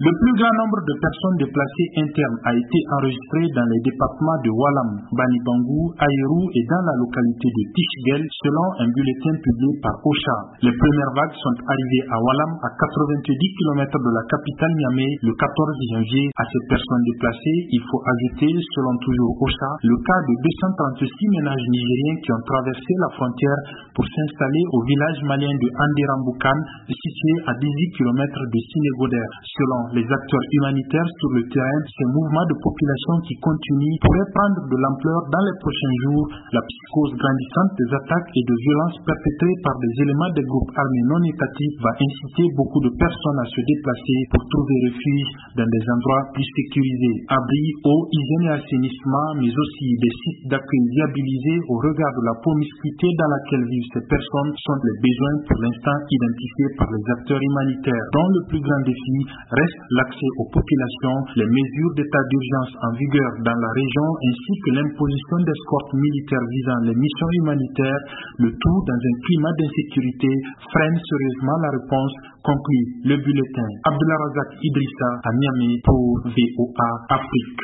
Le plus grand nombre de personnes déplacées internes a été enregistré dans les départements de Walam, Banibangou, Aïrou et dans la localité de Tichiguel, selon un bulletin publié par OCHA. Les premières vagues sont arrivées à Walam, à 90 km de la capitale Niamey, le 14 janvier. À ces personnes déplacées, il faut ajouter, selon toujours OCHA, le cas de 236 ménages nigériens qui ont traversé la frontière pour s'installer au village malien de Andiramboukan, situé à 18 km de Sénégoder. Selon les acteurs humanitaires sur le terrain, ces mouvements de population qui continuent pourraient prendre de l'ampleur dans les prochains jours. La psychose grandissante des attaques et de violences perpétrées par des éléments des groupes armés non étatiques va inciter beaucoup de personnes à se déplacer pour trouver refuge dans des endroits plus sécurisés. Abris, eau, hygiène et assainissement, mais aussi des sites d'accueil viabilisés au regard de la promiscuité dans laquelle vivent ces personnes sont les besoins pour l'instant identifiés par les acteurs humanitaires, dont le plus grand défi reste l'accès aux populations, les mesures d'état d'urgence en vigueur dans la région ainsi que l'imposition d'escortes militaires visant les missions humanitaires, le tout dans un climat d'insécurité freine sérieusement la réponse, conclut le bulletin. Abdullah Razak Idrissa à Niamey pour VOA Afrique.